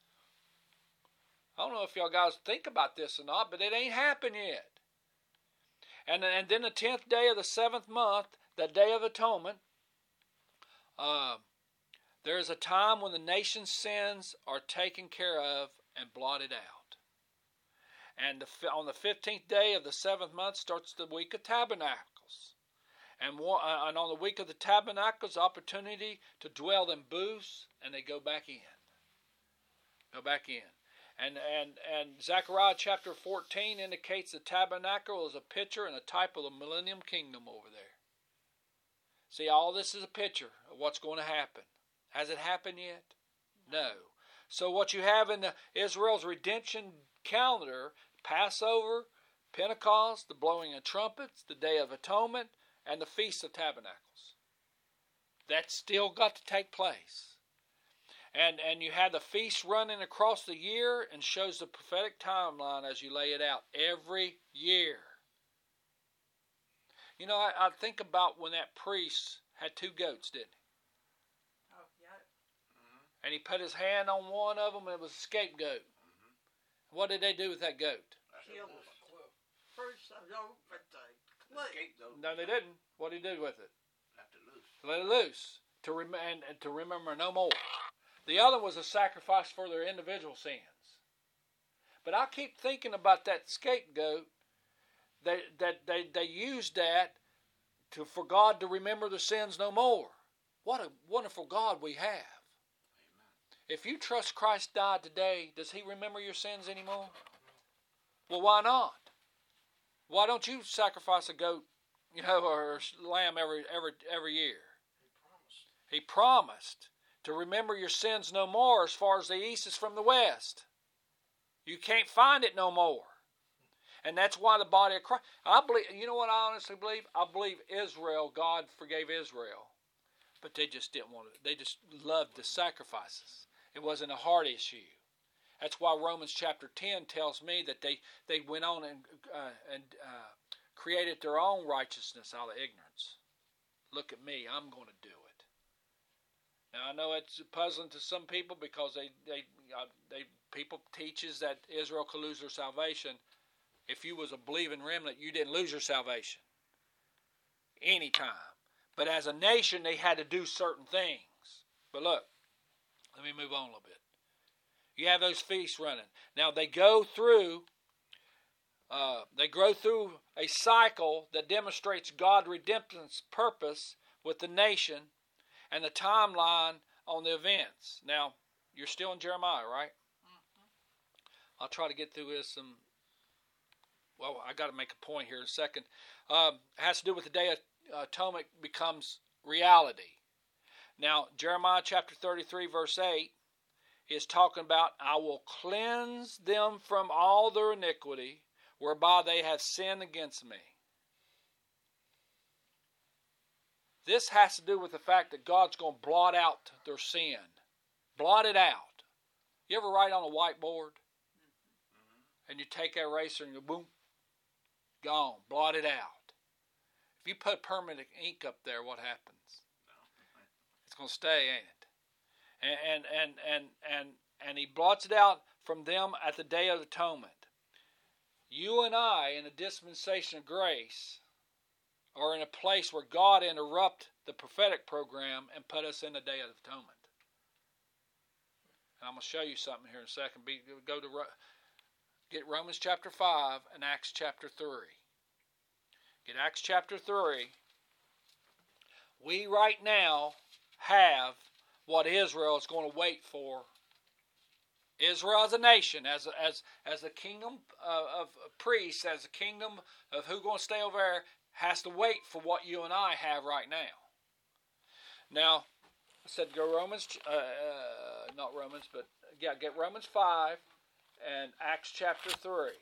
I don't know if y'all guys think about this or not, but it ain't happened yet. And, and then the tenth day of the seventh month, the Day of Atonement, uh, there is a time when the nation's sins are taken care of and blotted out. And the, on the fifteenth day of the seventh month starts the week of Tabernacles. And, one, uh, and on the week of the Tabernacles, opportunity to dwell in booths, and they go back in. Go back in. And and and Zechariah chapter fourteen indicates the tabernacle is a picture and a type of the millennium kingdom over there. See, all this is a picture of what's going to happen. Has it happened yet? No. So what you have in the Israel's redemption calendar, Passover, Pentecost, the blowing of trumpets, the Day of Atonement, and the Feast of Tabernacles. That's still got to take place. And and you have the feast running across the year and shows the prophetic timeline as you lay it out every year. You know, I, I think about when that priest had two goats, didn't he? Oh, yeah. Mm-hmm. And he put his hand on one of them and it was a scapegoat. Mm-hmm. What did they do with that goat? Kill That's the first I know, but the clip. scapegoat. No, they didn't. What did he do with it? Left it loose. Let it loose. To rem- and, and to remember no more. The other was a sacrifice for their individual sins. But I keep thinking about that scapegoat, that that they, they used that to for God to remember the sins no more. What a wonderful God we have. Amen. If you trust Christ died today, does he remember your sins anymore? Well, why not? Why don't you sacrifice a goat, you know, or a lamb every every every year? He promised. He promised to remember your sins no more as far as the east is from the west. You can't find it no more. And that's why the body of Christ, I believe, you know what I honestly believe? I believe Israel, God forgave Israel. But they just didn't want it. They just loved the sacrifices. It wasn't a heart issue. That's why Romans chapter ten tells me that they, they went on and, uh, and uh, created their own righteousness out of ignorance. Look at me, I'm going to do it. Now I know it's puzzling to some people because they they uh, they people teaches that Israel could lose their salvation. If you was a believing remnant, you didn't lose your salvation anytime. But as a nation, they had to do certain things. But look, let me move on a little bit. You have those feasts running. Now they go through. Uh, they go through a cycle that demonstrates God's redemption's purpose with the nation and the timeline on the events. Now, you're still in Jeremiah, right? Mm-hmm. I'll try to get through this. Some, well, I got to make a point here in a second. Um, it has to do with the Day of Atonement becomes reality. Now, Jeremiah chapter thirty-three, verse eight is talking about, I will cleanse them from all their iniquity, whereby they have sinned against me. This has to do with the fact that God's going to blot out their sin. Blot it out. You ever write on a whiteboard? Mm-hmm. And you take that eraser and you boom, gone. Blot it out. If you put permanent ink up there, what happens? It's going to stay, ain't it? And and and and and, and he blots it out from them at the Day of Atonement. You and I, in a dispensation of grace, are in a place where God interrupt the prophetic program and put us in the Day of Atonement. And I'm going to show you something here in a second. Be, go to get Romans chapter five and Acts chapter three. Get Acts chapter three. We right now have what Israel is going to wait for. Israel as a nation, as a, as as a kingdom uh, of priests, as a kingdom of who's going to stay over there, has to wait for what you and I have right now. Now, I said go Romans, uh, uh, not Romans, but yeah, get Romans five and Acts chapter three.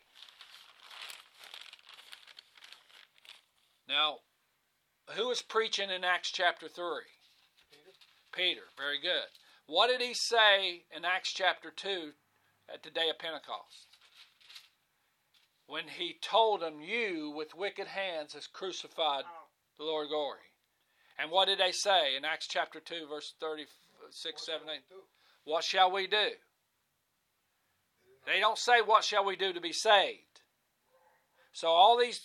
Now, who is preaching in Acts chapter three? Peter. Peter, very good. What did he say in Acts chapter two at the day of Pentecost? When he told them, you with wicked hands has crucified the Lord glory. And what did they say in Acts chapter two, verse thirty-six, seven, eight? What shall we do? They don't say, what shall we do to be saved? So all these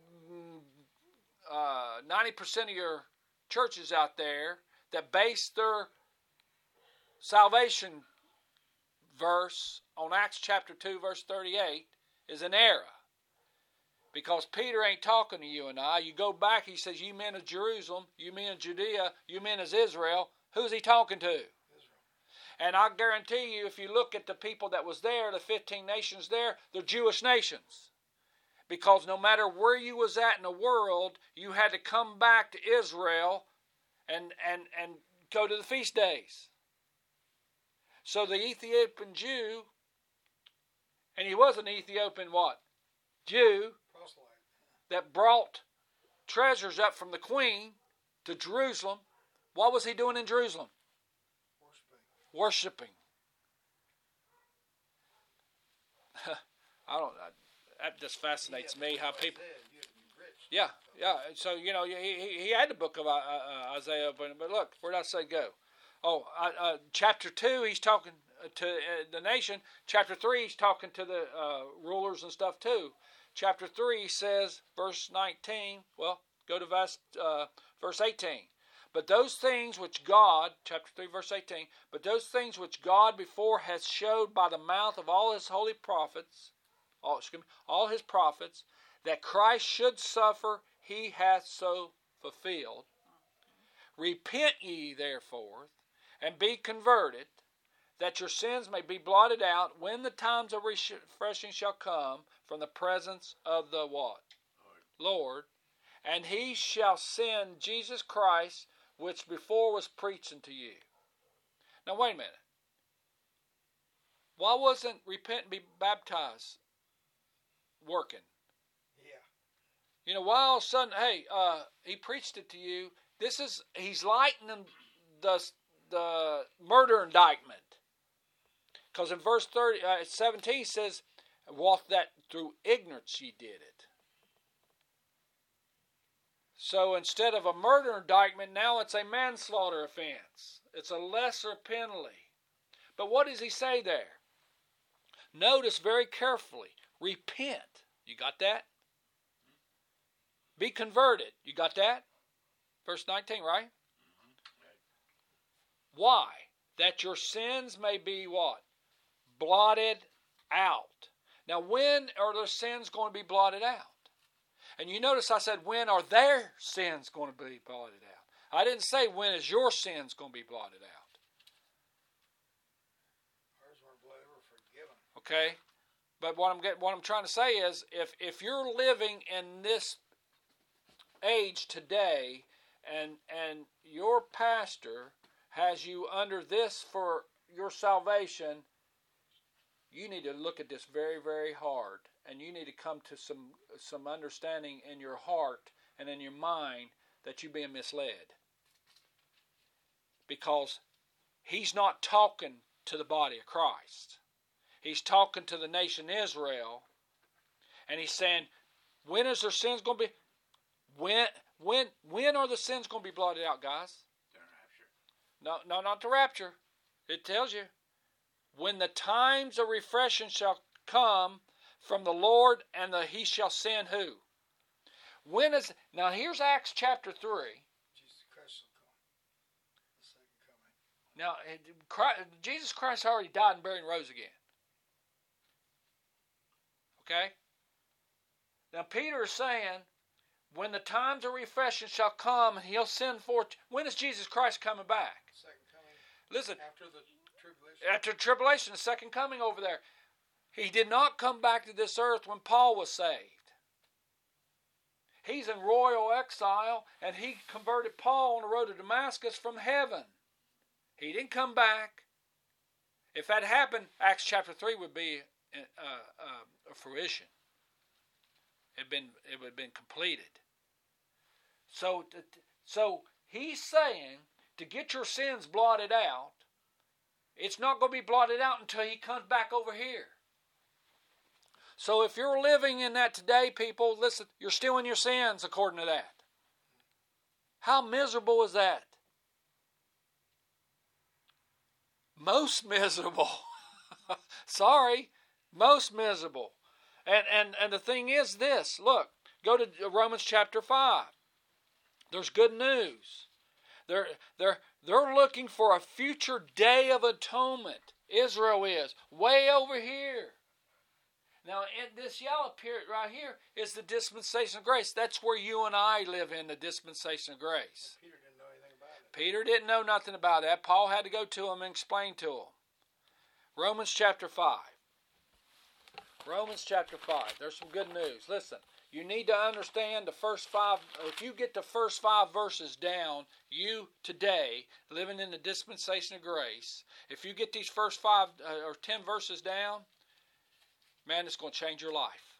uh, ninety percent of your churches out there that base their salvation verse on Acts chapter two, verse thirty-eight is an error. Because Peter ain't talking to you and I. You go back, he says, you men of Jerusalem, you men of Judea, you men of Israel. Who's he talking to? Israel. And I guarantee you, if you look at the people that was there, the fifteen nations there, they're Jewish nations. Because no matter where you was at in the world, you had to come back to Israel and, and, and go to the feast days. So the Ethiopian Jew, and he was an Ethiopian what? Jew, that brought treasures up from the queen to Jerusalem. What was he doing in Jerusalem? Worshipping. Worshipping. I don't know. That just fascinates me how people... Yeah, yeah. So, you know, he, he had the book of uh, Isaiah, but look, where did I say go? Oh, uh, uh, chapter two, he's talking to uh, the nation. Chapter three, he's talking to the uh, rulers and stuff too. Chapter three says, verse nineteen, well, go to verse, uh, verse eighteen. But those things which God, chapter three, verse eighteen, but those things which God before has showed by the mouth of all his holy prophets, all, excuse me, all his prophets, that Christ should suffer, he hath so fulfilled. Repent ye therefore, and be converted, that your sins may be blotted out when the times of refreshing shall come from the presence of the what? Lord. Lord. And he shall send Jesus Christ, which before was preached unto you. Now wait a minute. Why wasn't repent and be baptized working? Yeah. You know, why all of a sudden, hey, uh, he preached it to you. This is, he's lightening the, the murder indictment. Because in verse thirty, uh, seventeen says, "Walk that through ignorance ye did it." So instead of a murder indictment, now it's a manslaughter offense. It's a lesser penalty. But what does he say there? Notice very carefully. Repent. You got that? Be converted. You got that? Verse nineteen, right? Why? That your sins may be what? Blotted out. Now, when are their sins going to be blotted out? And you notice I said, when are their sins going to be blotted out? I didn't say, when is your sins going to be blotted out? Ours weren't blotted, they were forgiven. Okay? But what I'm get, what I'm trying to say is, if if you're living in this age today, and and your pastor has you under this for your salvation, you need to look at this very, very hard, and you need to come to some some understanding in your heart and in your mind that you're being misled, because he's not talking to the body of Christ. He's talking to the nation Israel, and he's saying, when is their sins going to be? When when when are the sins going to be blotted out, guys? The rapture. No, no, not the rapture. It tells you, when the times of refreshing shall come from the Lord, and the, He shall send who? When is now? Here's Acts chapter three. Jesus Christ will come. The second coming. Now, Christ, Jesus Christ already died and buried and rose again. Okay? Now, Peter is saying, when the times of refreshing shall come, He'll send forth. When is Jesus Christ coming back? Second coming. Listen, After the tribulation. after tribulation, the second coming over there. He did not come back to this earth when Paul was saved. He's in royal exile, and he converted Paul on the road to Damascus from heaven. He didn't come back. If that happened, Acts chapter three would be uh, uh, a fruition. It'd been, it would have been completed. So, so he's saying, to get your sins blotted out, it's not going to be blotted out until He comes back over here. So if you're living in that today, people, listen, you're still in your sins according to that. How miserable is that? Most miserable. Sorry, most miserable. And, and, and the thing is this, look, go to Romans chapter five. There's good news. They're, they're, they're looking for a future day of atonement. Israel is way over here. Now, in this yellow period right here is the dispensation of grace. That's where you and I live in, the dispensation of grace. Peter didn't know anything about it. Peter didn't know nothing about that. Paul had to go to him and explain to him. Romans chapter five. Romans chapter five. There's some good news. Listen, you need to understand the first five. If you get the first five verses down, you today, living in the dispensation of grace, if you get these first five uh, or ten verses down, man, it's going to change your life.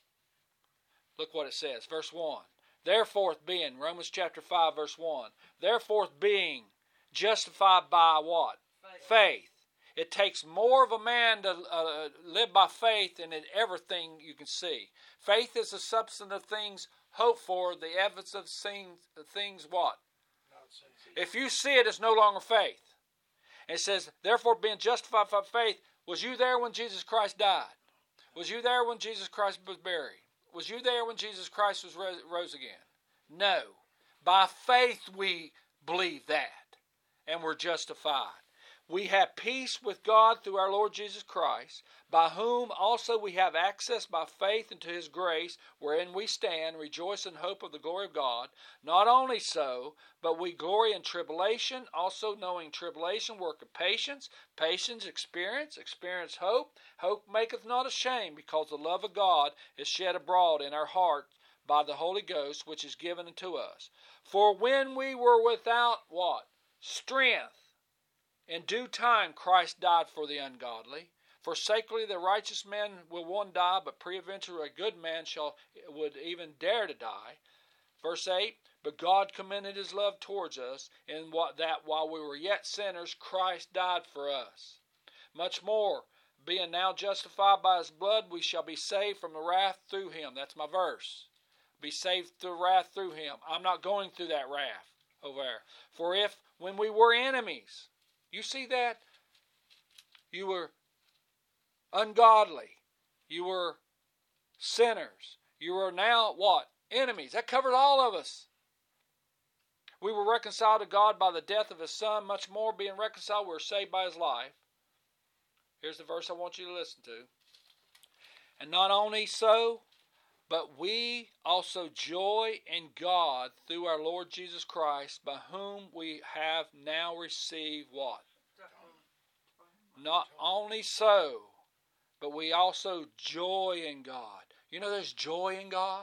Look what it says. Verse one. Therefore being, Romans chapter five, verse one. Therefore being justified by what? Faith. Faith. It takes more of a man to uh, live by faith than in everything you can see. Faith is the substance of things hoped for, the evidence of things, things what? Not since If you see it, it's no longer faith. And it says, therefore being justified by faith, was you there when Jesus Christ died? Was you there when Jesus Christ was buried? Was you there when Jesus Christ was rose, rose again? No. By faith we believe that, and we're justified. We have peace with God through our Lord Jesus Christ, by whom also we have access by faith into His grace, wherein we stand, rejoice in hope of the glory of God. Not only so, but we glory in tribulation, also knowing tribulation worketh patience, patience experience, experience hope. Hope maketh not ashamed, because the love of God is shed abroad in our hearts by the Holy Ghost, which is given unto us. For when we were without what? Strength. In due time Christ died for the ungodly. Forsakely the righteous man will one die, but peradventure a good man shall would even dare to die. Verse eight, but God commended His love towards us, in what that while we were yet sinners, Christ died for us. Much more, being now justified by His blood, we shall be saved from the wrath through Him. That's my verse. Be saved through wrath through Him. I'm not going through that wrath over there. For if when we were enemies. You see that? You were ungodly. You were sinners. You are now what? Enemies. That covered all of us. We were reconciled to God by the death of His Son. Much more, being reconciled, we were saved by His life. Here's the verse I want you to listen to. And not only so, but we also joy in God through our Lord Jesus Christ, by whom we have now received what? Not only so, but we also joy in God. You know there's joy in God?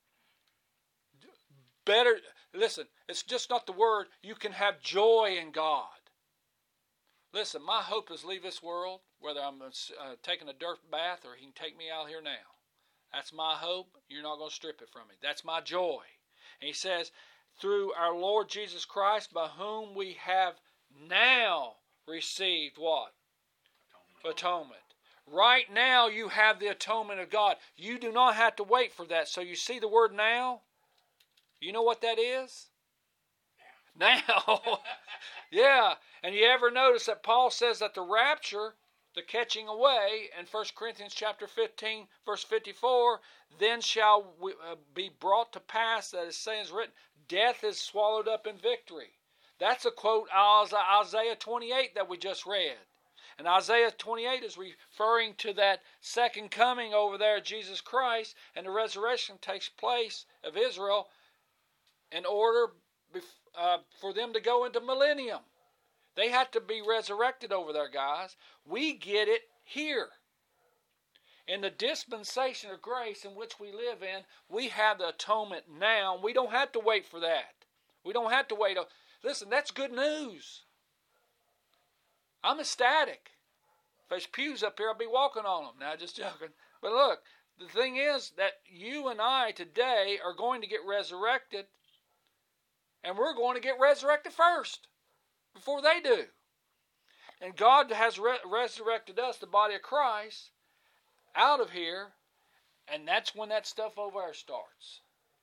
Better, listen, it's just not the word. You can have joy in God. Listen, my hope is leave this world, whether I'm uh, taking a dirt bath or He can take me out here now. That's my hope. You're not going to strip it from me. That's my joy. And He says, through our Lord Jesus Christ, by whom we have now received what? Atonement. Atonement. Right now you have the atonement of God. You do not have to wait for that. So you see the word now? You know what that is? Now. Now. Yeah. And you ever notice that Paul says that the rapture, the catching away, in First Corinthians chapter fifteen, verse fifty-four, then shall we, uh, be brought to pass, that is saying is written, death is swallowed up in victory. That's a quote out of Isaiah twenty-eight that we just read. And Isaiah twenty-eight is referring to that second coming over there of Jesus Christ, and the resurrection takes place of Israel in order uh, for them to go into millennium. They have to be resurrected over there, guys. We get it here. In the dispensation of grace in which we live in, we have the atonement now. We don't have to wait for that. We don't have to wait. Listen, that's good news. I'm ecstatic. If there's pews up here, I'll be walking on them. Now, just joking. But look, the thing is that you and I today are going to get resurrected, and we're going to get resurrected first before they do. And God has re- resurrected us, the body of Christ, out of here, and that's when that stuff over there starts.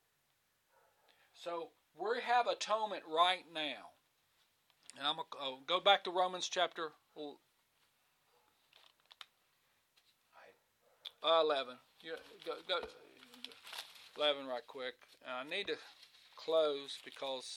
So we have atonement right now. And I'm going to go back to Romans chapter uh, eleven. You, go, go, eleven right quick. And I need to close because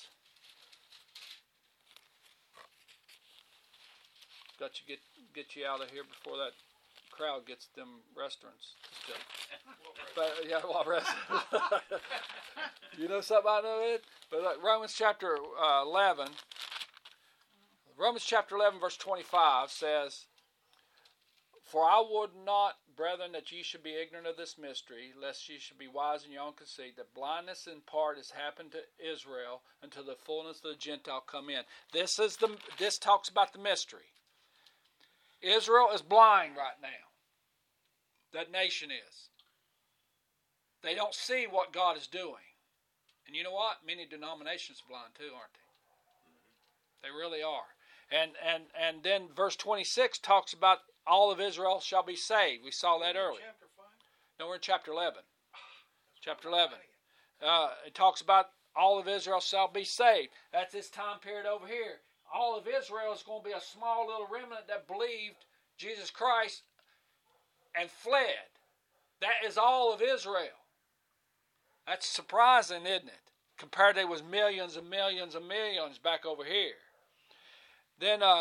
got to get get you out of here before that crowd gets them restaurants. But yeah, well, restaurants. You know something I know it? But look, Romans chapter uh, eleven. Romans chapter eleven, verse twenty-five says, for I would not, brethren, that ye should be ignorant of this mystery, lest ye should be wise in your own conceit, that blindness in part has happened to Israel until the fullness of the Gentile come in. This is the this talks about the mystery. Israel is blind right now. That nation is. They don't see what God is doing. And you know what? Many denominations are blind too, aren't they? They really are. And and and then verse twenty-six talks about all of Israel shall be saved. We saw that earlier. Chapter five? No, we're in chapter eleven. Chapter eleven. Uh, it talks about all of Israel shall be saved. That's this time period over here. All of Israel is going to be a small little remnant that believed Jesus Christ and fled. That is all of Israel. That's surprising, isn't it? Compared to there was millions and millions and millions back over here. Then, uh,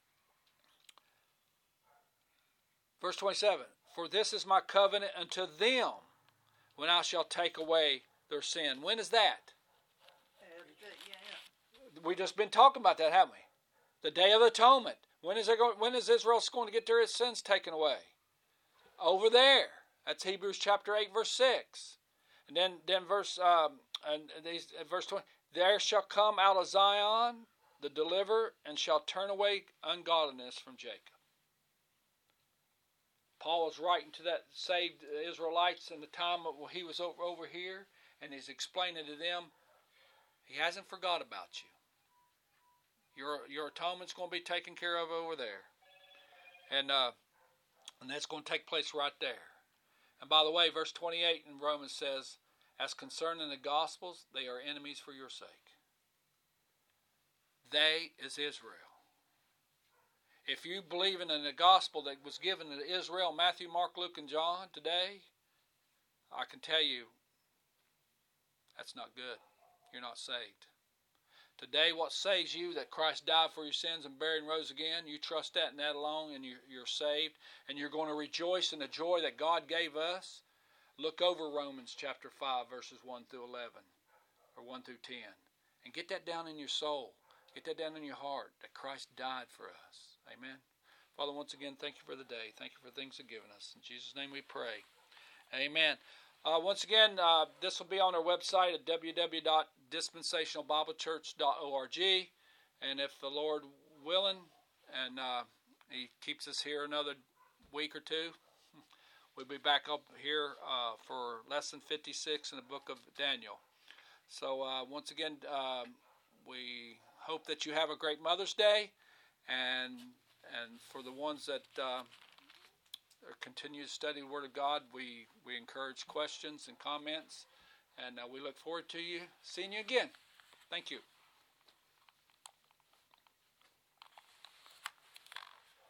verse twenty-seven, for this is my covenant unto them when I shall take away their sin. When is that? We've just been talking about that, haven't we? The Day of Atonement. When is, there going, when is Israel going to get their sins taken away? Over there. That's Hebrews chapter eight, verse six. And then, then verse um, and these, verse twenty. There shall come out of Zion the deliverer, and shall turn away ungodliness from Jacob. Paul was writing to that saved Israelites in the time when he was over, over here, and he's explaining to them, he hasn't forgot about you. Your your atonement's going to be taken care of over there. And uh, and that's going to take place right there. And by the way, verse twenty-eight in Romans says, as concerning the Gospels, they are enemies for your sake. They is Israel. If you believe in the gospel that was given to Israel, Matthew, Mark, Luke, and John today, I can tell you that's not good. You're not saved. Today, what saves you, that Christ died for your sins and buried and rose again, you trust that and that alone, and you're, you're saved, and you're going to rejoice in the joy that God gave us. Look over Romans chapter five, verses one through eleven, or one through ten, and get that down in your soul. Get that down in your heart, that Christ died for us. Amen. Father, once again, thank you for the day. Thank you for things you've given us. In Jesus' name we pray. Amen. Uh, once again, uh, this will be on our website at w w w dot dispensational bible church dot org. And if the Lord willing, and uh, He keeps us here another week or two, we'll be back up here uh, for lesson fifty-six in the book of Daniel. So uh, once again, uh, we hope that you have a great Mother's Day, and and for the ones that uh, continue to study the Word of God, we, we encourage questions and comments, and uh, we look forward to you seeing you again. Thank you.